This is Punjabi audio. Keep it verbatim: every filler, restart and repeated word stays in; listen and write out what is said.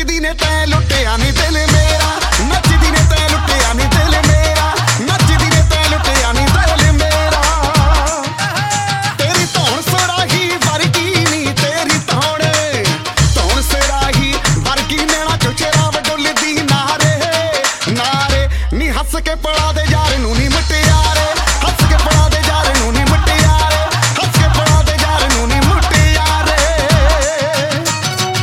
ਨੱਚਦੀ ਨੇ ਤੈਂ ਲੁੱਟਿਆ ਨੀ ਦਿਲ ਮੇਰਾ ਨੱਚ